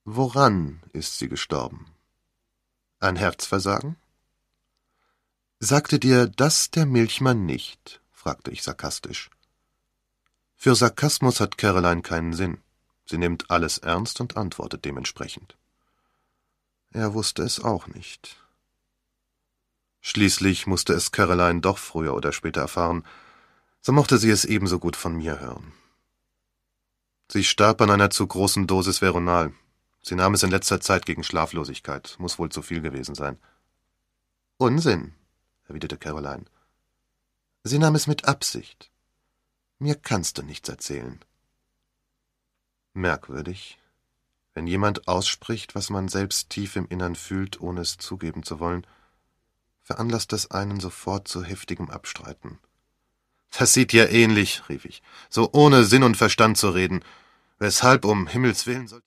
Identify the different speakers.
Speaker 1: Woran ist sie gestorben? Ein Herzversagen? Sagte dir das der Milchmann nicht? Fragte ich sarkastisch. Für Sarkasmus hat Caroline keinen Sinn. Sie nimmt alles ernst und antwortet dementsprechend. Er wusste es auch nicht. Schließlich musste es Caroline doch früher oder später erfahren, so mochte sie es ebenso gut von mir hören. Sie starb an einer zu großen Dosis Veronal. Sie nahm es in letzter Zeit gegen Schlaflosigkeit, muss wohl zu viel gewesen sein. Unsinn, erwiderte Caroline. Sie nahm es mit Absicht. Mir kannst du nichts erzählen. Merkwürdig, wenn jemand ausspricht, was man selbst tief im Innern fühlt, ohne es zugeben zu wollen, veranlasst das einen sofort zu heftigem Abstreiten. »Das sieht dir ähnlich«, rief ich, »so ohne Sinn und Verstand zu reden. Weshalb um Himmels Willen soll